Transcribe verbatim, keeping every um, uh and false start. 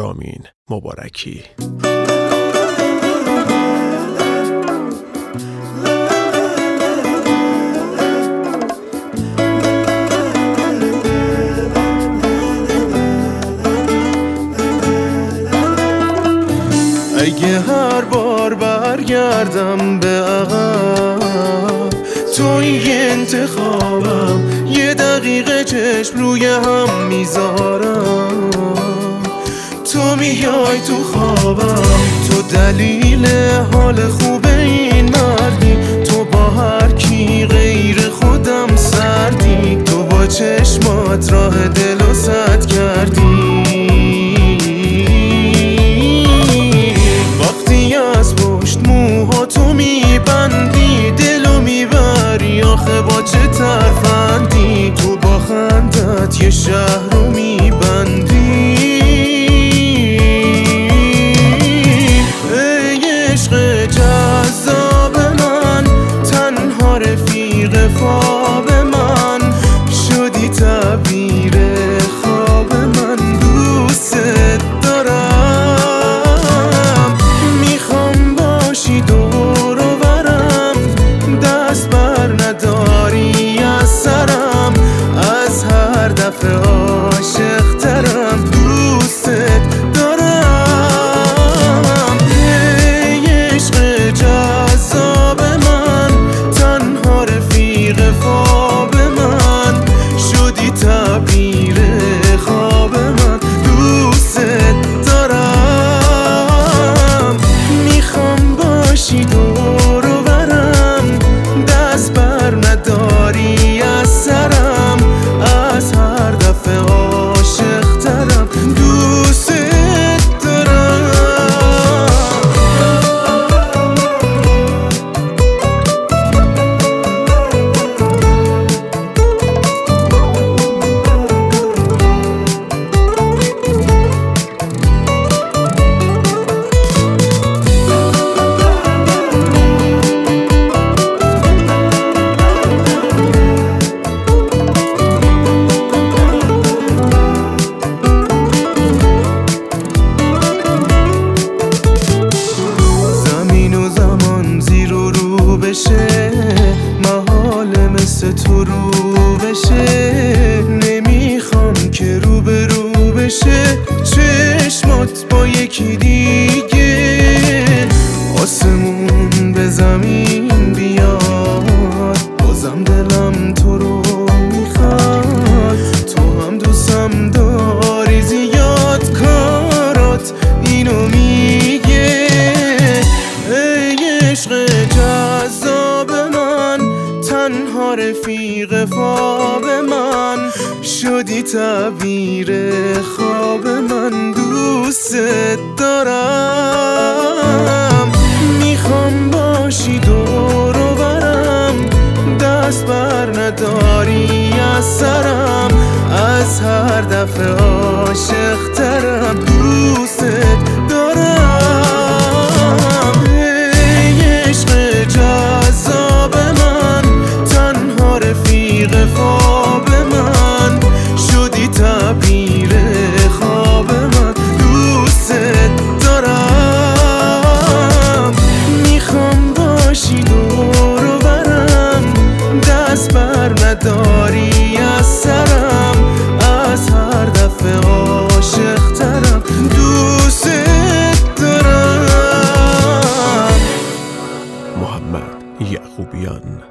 رامین مبارکی. اگه هر بار برگردم به عقب، تو این انتخابم، یه دقیقه چشم روی هم میذارم، تو میای تو خوابم، تو دلیل حال خوب این مردی، تو با هر کی غیر خودم سردی، تو با چشمات راه دلو سد کردی، از پشت موها تو میبندی، دلو میبری آخه با چه ترفندی، تو با خندت یه شهر رو میبندی. ای عشق جذاب من، تنها رفیق خواب من، شدی تعبیر خواب من، دوست دارم، میخوام باشی دور و برم، دست بر نداری از سرم، از هر دفعه عاشق ترم، دوست دارم. ای عشق جذاب من، تنها رفیق خواب من، شدی تعبیر خواب من، دوست دارم، میخوام باشی دور و برم، دست بر نداری از سرم، از هر دفعه عاشق ترم، دوست دارم. محاله مثل تو رو بشه، نمیخوام که رو به رو بشه چشمات با یکی دیگه، آسمون به زمین بیاد، بازم دلم تو رو میخواد، تو هم دوستم داری زیاد، کارات اینو میگه. ای عشق جذاب من، تنها رفیق خواب من، شدی تعبیر خواب من، دوست دارم، میخوام باشی دور و برم، دست بر نداری از سرم، از هر دفعه عاشق ترم، دوست دارم. ای عشق جذاب من، تنها رفیق خواب من، شدی تعبیر خواب من، دوست دارم، میخوام باشی دور و برم، دست بر نداری از سرم، از هر دفعه عاشق ترم، دوست دارم. محمد یعقوبیان.